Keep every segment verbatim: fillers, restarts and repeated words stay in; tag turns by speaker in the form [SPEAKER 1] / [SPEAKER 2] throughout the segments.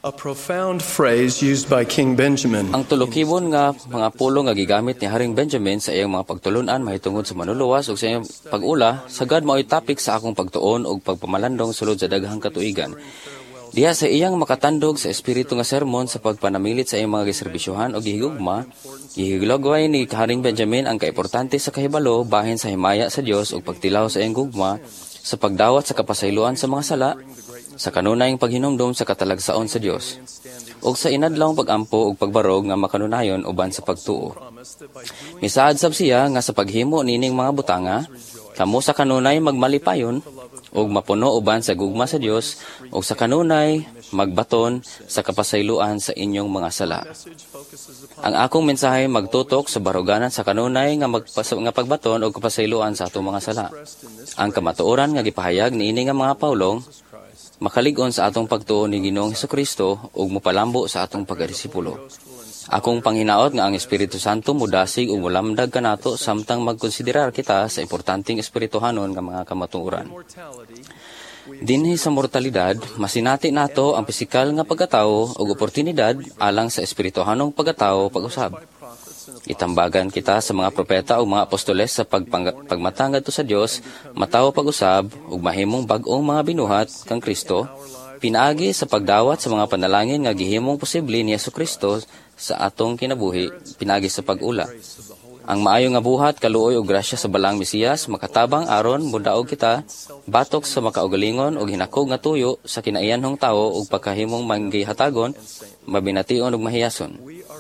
[SPEAKER 1] a profound phrase used by King Benjamin.
[SPEAKER 2] Ang tulokibon nga mga pulong nga gigamit ni Haring Benjamin sa iyang mga pagtulunan mahitungod sa manluluwas ug sa iyang pag-ula, sagad mao'y topic sa akong pagtuon ug pagpamalandong sulod sa daghang katuigan. Diha sa iyang makatandog sa espiritu nga sermon sa pagpanamilit sa iyang mga giserbisyohan o gihigugma, gihigulagway ni Haring Benjamin ang kaimportante sa kahibalo bahin sa himaya sa Dios ug pagtilaw sa iyang gugma sa pagdawat sa kapasayloan sa mga sala, sa kanunayang paghinumdom sa katalagsaon sa Dios, ug sa inadlawng pagampo ug pagbarog nga makanunayon uban sa pagtuo. Misaad sab siya nga sa paghimo nining mga butanga, kamo sa kanunay magmalipayon ug mapuno uban sa gugma sa Dios ug sa kanunay magbaton sa kapasayloan sa inyong mga sala. Ang akong mensahe magtutok sa baruganan sa kanunay nga magpas- nga pagbaton ug kapasayloan sa atong mga sala. Ang kamatuoran nga gipahayag niini nga mga Paulong makalig-on sa atong pagtuo ni Ginoong Hesukristo ug mopalambo sa atong pagdisipulo. Akong panghinaot nga ang Espiritu Santo mudasig ug molamdag kanato samtang magkonsiderar kita sa importanteng espirituhanon nga mga kamatuoran. Dinhi sa mortalidad, masinati nato ang pisikal nga pagkatao ug oportunidad alang sa espirituhanong pagkatao pag-usab. Itambagan kita sa mga propeta o mga apostoles sa pagpang- pagmatangad to sa Dios, mataw pag-usab ug mahimong bag-ong mga binuhat kang Kristo, pinaagi sa pagdawat sa mga panalangin nga gihimong posible ni Hesukristo sa atong kinabuhi, pinaagi sa pag-ula. Ang maayo nga buhat, kaluoy ug grasya sa balang Mesiyas, makatabang aron mundaog kita, batok sa makaugalingon ug hinakog nga tuyo sa kinaiyanhong tawo ug pagkahimong manggihatagon, mabination ug mahiyason.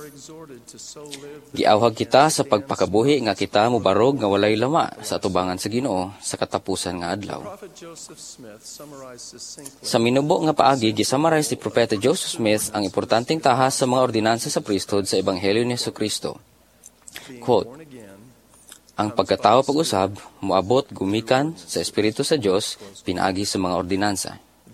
[SPEAKER 2] Giawhag kita sa pagpakabuhi nga kita mubarog nga walay lama sa atubangan sa Ginoo sa katapusan nga adlaw. Sa minubo nga paagi, gisummarize ni Propeta Joseph Smith ang importanteng tahas sa mga ordinansa sa priesthood sa Ebanghelyo ni Hesukristo. Quote, ang pagkatao pag-usab, moabot gumikan sa Espiritu sa Dios pinaagi sa mga ordinansa.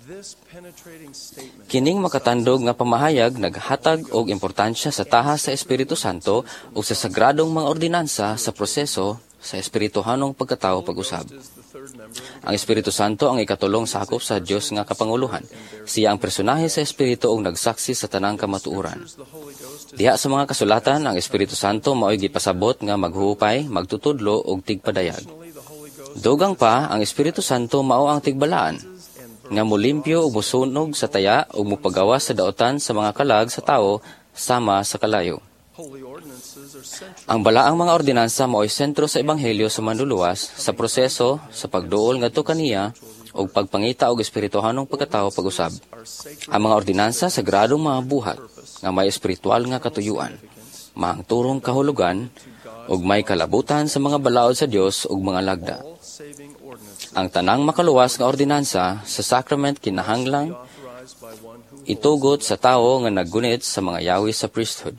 [SPEAKER 2] Kining makatandog nga pamahayag naghatag og importansya sa tahas sa Espiritu Santo ug sa sagradong mga ordinansa sa proseso sa espirituhanong pagkatao pag-usab. Ang Espiritu Santo ang ikatulong sakop sa Dios nga kapanguluhan. Siya ang personahe sa Espiritu ug nagsaksi sa tanang kamatuoran. Diha sa mga kasulatan, ang Espiritu Santo mao'y gipasabot nga maghuhupay, magtutudlo ug tigpadayag. Dugang pa, ang Espiritu Santo mao ang tigbalaan nga mulimpyo ug musunog sa taya ug mupagawas sa daotan sa mga kalag sa tao sama sa kalayo. Ang balaang mga ordinansa mao'y sentro sa ebanghelyo sa manluluwas sa proseso sa pagduol ngadto kaniya ug pagpangita og espirituhanong pagkatao pag-usab. Ang mga ordinansa sa gradong mga buhat nga may espiritual nga katuyuan, mahangturong kahulugan ug may kalabutan sa mga balaod sa Dios ug mga lagda. Ang tanang makaluwas nga ordinansa sa sacrament kinahanglang itugot sa tawo nga naggunit sa mga yawi sa priesthood.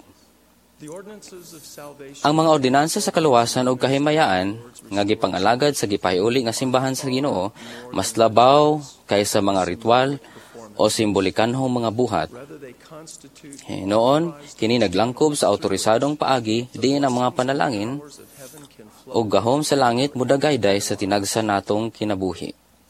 [SPEAKER 2] Ang mga ordinansa sa kaluwasan ug kahimayaan nga gipangalagad sa gipahiuli nga simbahan sa Ginoo mas labaw kaysa mga ritual o simbolikanhong mga buhat. Eh, noon, kini naglangkob sa autorisadong paagi diin ang mga panalangin o gahom sa langit mudagayday sa tinagsa natong kinabuhi.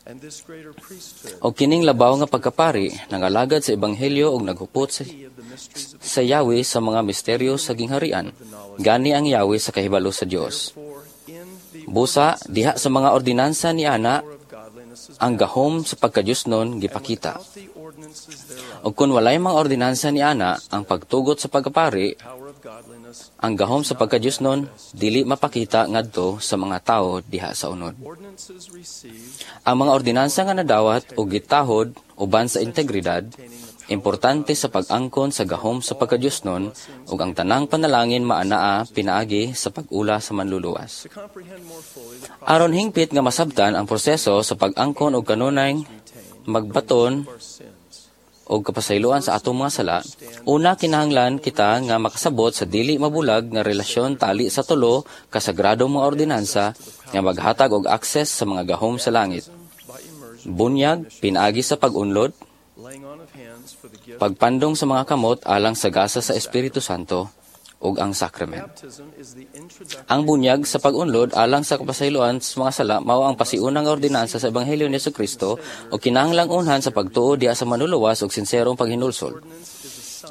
[SPEAKER 2] O kining labaw nga pagkapari nangalagad sa ebanghelyo ug naghupot sa, sa yawi sa mga misteryo sa gingharian. Gani ang yawi sa kahibalo sa Dios. Busa diha sa mga ordinansa ni ana ang gahom sa pagkadiyosnon gipakita. O kun walay mga ordinansa ni ana ang pagtugot sa pagkapari, ang gahom sa pagkadiyosnon dili mapakita ngadto sa mga tao diha sa unod. Ang mga ordinansa nga nadawat o gitahod uban sa integridad, importante sa pag-angkon sa gahom sa pagkadiyosnon ug ang tanang panalangin maanaa pinaagi sa pag-ula sa manluluwas. Aron hingpit nga masabtan ang proseso sa pag-angkon og kanunay magbaton o kapasayloan sa atong mga sala, una kinahanglan kita nga makasabot sa dili mabulag nga relasyon tali sa tulo kasagradong mga ordinansa nga maghatag og akses sa mga gahom sa langit. Bunyag, pinaagi sa pag-unlod, pagpandong sa mga kamot alang sa gasa sa Espiritu Santo, ug ang sakrament. Ang bunyag sa pag-unlod alang sa kapasayloan sa mga sala mao ang pasiunang ordinansa sa Ebanghelyo ni Hesukristo o kinahanglang unhan sa pagtuo diha sa manluluwas ug sinserong paghinulsol.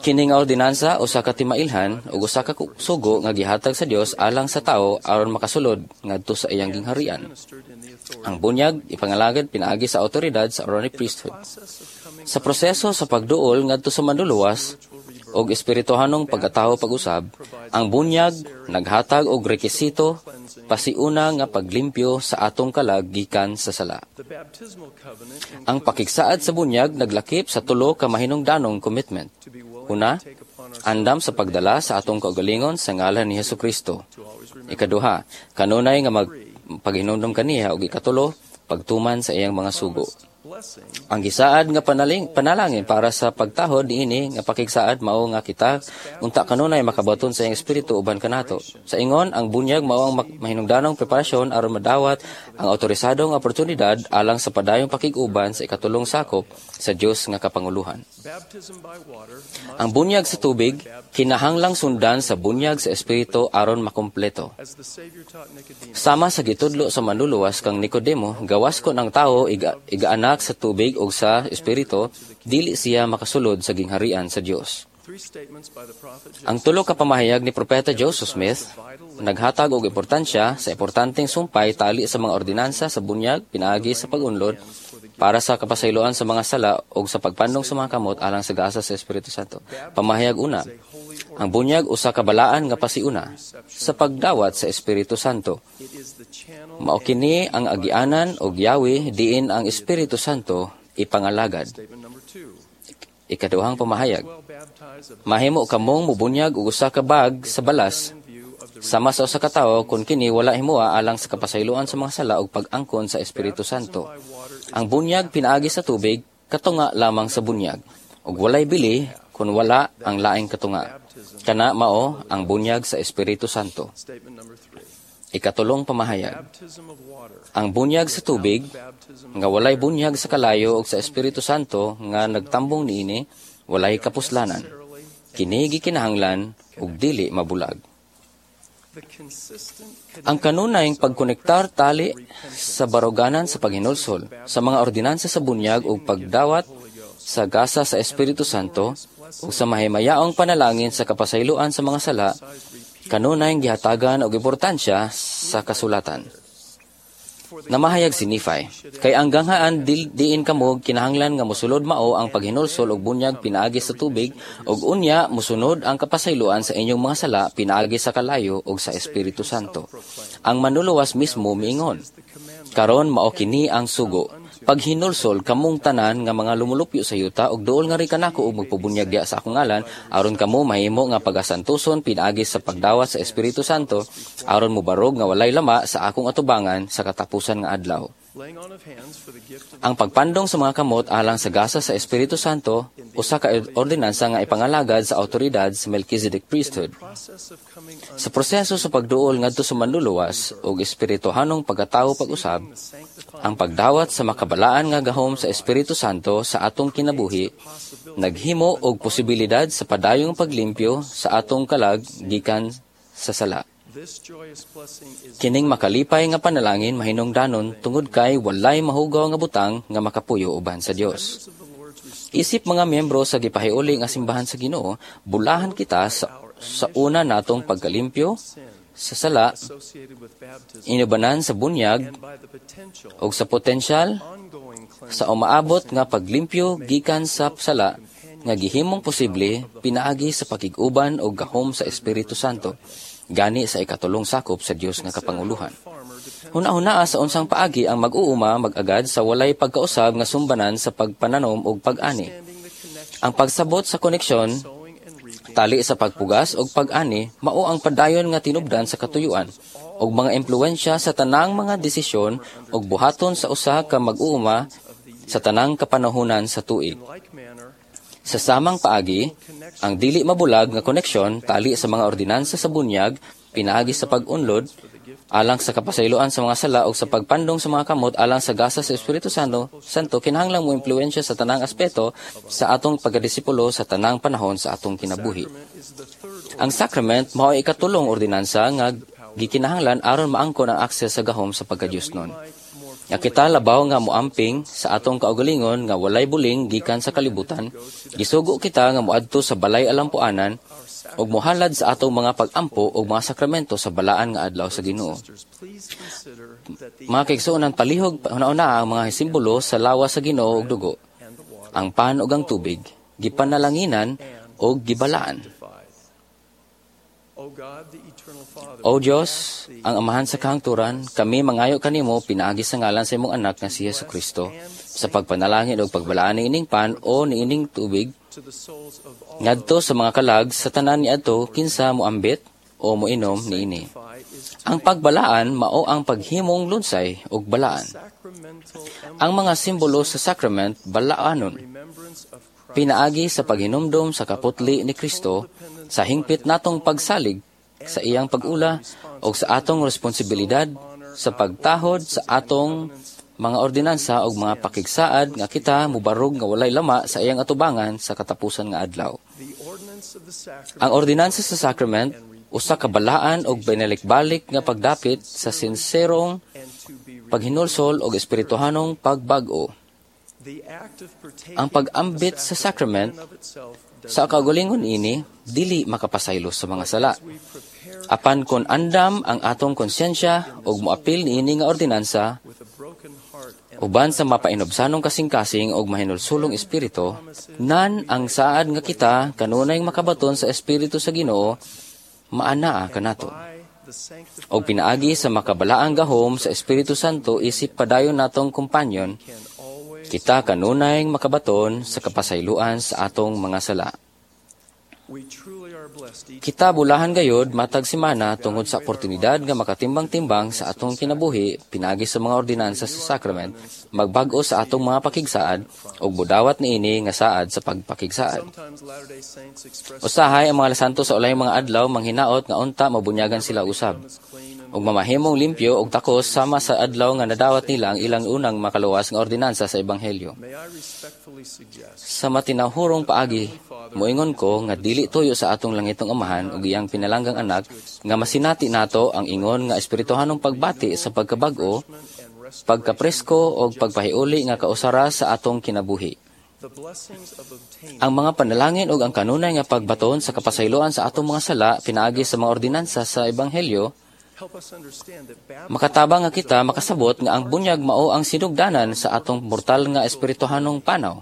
[SPEAKER 2] Kini nga ordinansa usa ka timailhan ug usa ka sugo nga gihatag sa Dios alang sa tawo aron makasulod ngadto sa iyang gingharian. Ang bunyag ipangalagad pinaagi sa awtoridad sa Aaronic priesthood. Sa proseso sa pagduol ngadto sa manluluwas og espirituhanong pagkatawo pag-usab, ang bunyag naghatag og rekisito pasiuna nga paglimpyo sa atong kalag gikan sa sala. Ang pakigsaad sa bunyag naglakip sa tulo ka mahinungdanong commitment. Una, andam sa pagdala sa atong kaugalingon sa ngalan ni Hesukristo. Ikaduha, kanunay nga mag paghinumdom kaniya ug ikatulo, pagtuman sa iyang mga sugo. Ang gisaad nga panaling, panalangin para sa pagtahod niini nga pakigsaad mao nga kita unta kanunay makabaton sa iyang espiritu uban kanato. Sa ingon ang bunyag mao ang mahinungdanong preparasyon aron madawat ang awtorisadong oportunidad alang sa padayong pakig-uban sa ikatulong sakop sa Dios nga kapanguluhan. Ang bunyag sa tubig kinahanglang sundan sa bunyag sa espiritu aron makumpleto. Sama sa gitudlo sa manluluwas kang Nicodemo, gawas ko ng tao iga, igaanak sa tubig o sa espiritu, dili siya makasulod sa gingharian sa Dios. Ang tulo ka pamahayag ni Propeta Joseph Smith naghatag og importansya sa importanteng sumpay tali sa mga ordinansa sa bunyag pinaagi sa pag-unlod para sa kapasayloan sa mga sala o sa pagpandong sa mga kamot alang sa gasa sa Espiritu Santo. Pamahayag una, ang bunyag usa ka balaan nga pasiuna sa pagdawat sa Espiritu Santo. Mao kini ang agianan og yawi diin ang Espiritu Santo ipangalagad. Ikaduhang pamahayag, mahimo kamong mubunyag og usa ka bag sa balas sama sa usa ka tawo kun kini wala himuha alang sa kapasayloan sa mga sala ug pag-angkon sa Espiritu Santo. Ang bunyag pinaagi sa tubig katunga lamang sa bunyag ug walay bili kun wala ang laing katunga. Kana mao ang bunyag sa Espiritu Santo. Ikatulong pamahayag, ang bunyag sa tubig nga walay bunyag sa kalayo ug sa Espiritu Santo nga nagtambong niini walay kapuslanan. Kini gikinahanglan ug dili mabulag. Ang kanunayng pagkonektar tali sa baruganan sa paghinulsol sa mga ordinansa sa bunyag ug pagdawat sa gasa sa Espiritu Santo ug sa mahimayaong panalangin sa kapasayloan sa mga sala kanunayng gihatagan og importansya sa kasulatan. Namahayag si Nephi, kay ang ganghaan di, diin kamo kinahanglan nga mosulod mao ang paghinulsol og bunyag pinaagi sa tubig ug unya mosunod ang kapasayloan sa inyong mga sala pinaagi sa kalayo ug sa Espiritu Santo. Ang manluluwas mismo miingon, karon mao kini ang sugo. Paghinulsol kamong tanan nga mga lumulupyo sa yuta ug duol nga ri kanako og magpabunyag diha sa akong ngalan aron kamo mahimo nga pagasantuson pinaagi sa pagdawat sa Espiritu Santo aron mobarog nga walay lama sa akong atubangan sa katapusan nga adlaw. Ang pagpandong sa mga kamot alang sa gasa sa Espiritu Santo usa ka ordinansa nga ipangalagad sa awtoridad sa Melchizedek priesthood. Sa proseso sa pagduol ngadto sa manluluwas ug espirituhanong pagkatawo pag-usab, ang pagdawat sa makabalaan nga gahom sa Espiritu Santo sa atong kinabuhi naghimo og posibilidad sa padayong paglimpyo sa atong kalag gikan sa sala. Kining makalipay nga panalangin mahinungdanon tungod kay walay mahugaw nga butang nga makapuyo uban sa Dios. Isip mga miyembro sa gipahiuli nga simbahan sa Ginoo, bulahan kita sa, sa una natong pagkalimpyo sa sala, inubanan sa bunyag o sa potensyal sa umaabot nga paglimpyo gikan sa sala nga gihimong posible pinaagi sa pakig-uban o gahom sa Espiritu Santo gani sa ikatulong sakop sa Dios nga kapanguluhan. Huna-hunaa sa unsang paagi ang mag-uuma mag-agad sa walay pagkausab nga sumbanan sa pagpananom ug pag-ani. Ang pagsabot sa koneksyon tali sa pagpugas ug pag-ani mao ang padayon nga tinubdan sa katuyuan ug mga impluwensya sa tanang mga desisyon ug buhaton sa usa ka mag-uuma sa tanang kapanahunan sa tuig. Sa samang paagi, ang dili mabulag nga koneksyon tali sa mga ordinansa sa bunyag pinaagi sa pag-unlod alang sa kapasayloan sa mga sala ug sa pagpandong sa mga kamot alang sa gasa sa Espiritu Santo, Santo kinahanglang mo impluwensya sa tanang aspeto sa atong pagdisipulo sa tanang panahon sa atong kinabuhi. Ang sacrament mao ikatulong ordinansa nga gikinahanglan aron maangkon ang akses sa gahom sa pagkadiyosnon. Nga kita labaw nga muamping sa atong kaugalingon nga walay buling gikan sa kalibutan, gisugo kita nga muadto sa balay alampuanan ug mohalad sa atong mga pag-ampo ug mga sakramento sa balaan nga adlaw sa Ginoo. Mga kaigsuonan, palihog una-una ang mga simbolo sa lawas sa Ginoo ug dugo, ang pan ug ang tubig, gipanalanginan ug gibalaan. O Diyos, ang Amahan sa kahangturan, kami mangayo kanimo pinaagi sa ngalan sa imong anak nga si Jesucristo sa pagpanalangin o pagbalaan ni ining pan o ni ining tubig ngadto sa mga kalag sa tanan niadto kinsa moambit o moinom niini. Ang pagbalaan mao ang paghimong lunsay ug balaan. Ang mga simbolo sa sacrament balaanon. Pinaagi sa paghinumdom sa kaputli ni Kristo sa hingpit natong pagsalig sa iyang pag-ula o sa atong responsibilidad sa pagtahod sa atong mga ordinansa o mga pakigsaad nga kita mubarog nga walay lama sa iyang atubangan sa katapusan nga adlaw. Ang ordinansa sa sacrament usa ka balaan og binalikbalik nga pagdapit sa sinserong paghinulsol og espirituhanong pagbag-o. Ang pag-ambit sa sacrament sa kaugalingon ini dili makapasaylos sa mga sala. Apan kon andam ang atong konsyensya ug moapil niini nga ordinansa uban sa mapainobsanong kasing-kasing ug mahinulsulong espiritu, nan ang saad nga kita kanunay makabaton sa espiritu sa Ginoo maanaa kanato. Og pinaagi sa makabalaang gahom sa Espiritu Santo isip padayon natong kumpanyon, kita kanunay makabaton sa kapasayloan sa atong mga sala. Kita bulahan gayod matag semana tungod sa oportunidad nga makatimbang-timbang sa atong kinabuhi pinagi sa mga ordinansa sa sacrament, magbag-o sa atong mga pakigsaad ug budawat niini nga saad sa pagpakigsaad. Usahay ang mga santo sa ulay mga adlaw manghinaot nga unta mabunyagan sila usab ug mamahimong limpyo og takos sama sa adlaw nga nadawat nila ang ilang unang makaluwas nga ordinansa sa ebanghelyo. Sa matinahurong paagi, moingon ko nga dili tuyo sa atong langitong Amahan ug iyang pinalanggang anak nga masinati nato ang ingon nga espirituhanong pagbati sa pagkabag-o, pagkapresko ug pagpahiuli nga kausara sa atong kinabuhi. Ang mga panalangin ug ang kanunay nga pagbaton sa kapasayloan sa atong mga sala pinaagi sa mga ordinansa sa ebanghelyo makatabang nga kita makasabot nga ang bunyag mao ang sinugdanan sa atong mortal nga espirituhanong panaw.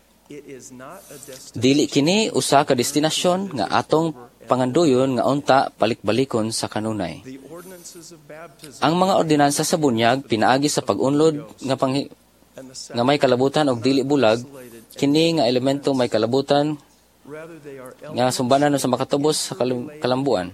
[SPEAKER 2] Dili kini usa ka destinasyon nga atong panganduyon nga unta palikbalikon sa kanunay. Ang mga ordinansa sa bunyag pinaagi sa pag-unlod nga pang nga may kalabutan og dili bulag, kini nga elemento may kalabutan nga sumbanan sa makatubos sa kalambuan.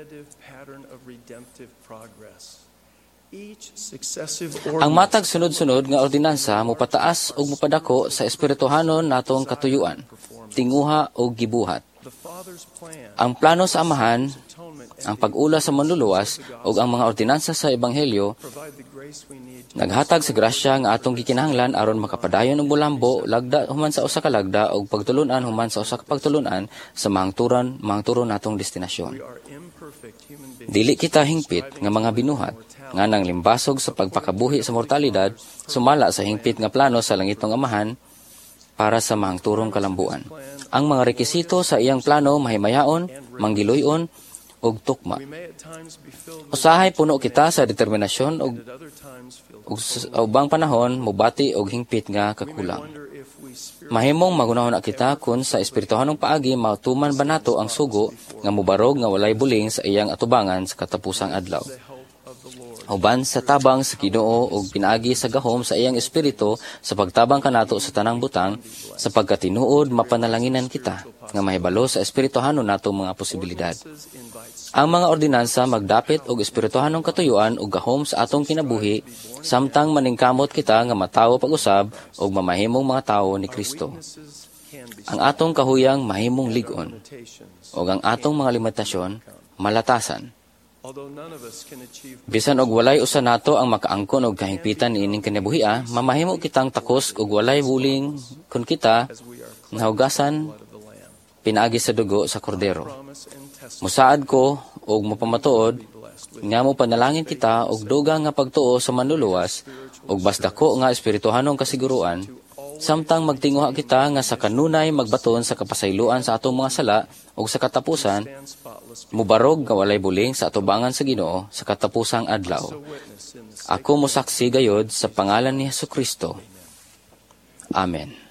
[SPEAKER 2] Ang matag sunod-sunod nga ordinansa mupataas ug mupadako sa espirituhanon natong katuyuan, tinguha ug gibuhat. Ang plano sa Amahan, ang pag-ula sa manluluwas ug ang mga ordinansa sa ebanghelyo naghatag sa grasya nga atong gikinahanglan aron makapadayon og bulambo lagda human sa usa ka lagda ug pagtulun-an human sa usa ka pagtulun-an sa mahangturan mahangturon natong destinasyon. Dili kita hingpit nga mga binuhat nga nang limbasog sa pagpakabuhi sa mortalidad sumala sa hingpit nga plano sa langitong Amahan para sa mahangturong kalambuan. Ang mga rekisito sa iyang plano mahimayaon, manggiluyon ug tukma. Usahay puno kita sa determinasyon ug ug sa ubang panahon mubati og hingpit nga kakulang. Mahimong magunahon na kita kung sa espirituhanong paagi matuman ba nato ang sugo nga mubarog nga walay buling sa iyang atubangan sa katapusang adlaw. Uban sa tabang sa Ginoo ug pinaagi sa gahom sa iyang espiritu sa pagtabang kanato sa tanang butang sa pagkatinuod mapanalanginan kita nga mahibalo sa espirituhanon nato mga posibilidad. Ang mga ordinansa magdapit og espirituhanong katuyuan ug gahom sa atong kinabuhi samtang maningkamot kita nga matawo pag-usab ug mamahimong mga tawo ni Kristo. Ang atong kahuyang mahimong lig-on ug ang atong mga limitasyon malatasan. Bisan og walay usa nato ang makaangkon og kahingpitan niining kinabuhia, mamahimo kitang takos og walay buling kun kita nahugasan pinaagi sa dugo sa kordero. Musaad ko og mapamatuod Nga mo panalangin kita og dugang nga pagtuo sa manluluwas ug bas dako nga espirituhanong kasiguruan, samtang magtinguha kita nga sa kanunay magbaton sa kapasayloan sa atong mga sala ug sa katapusan mubarog nga walay buling sa atubangan sa Ginoo sa katapusang adlaw. Ako mosaksi gayod sa pangalan ni Hesukristo. Amen.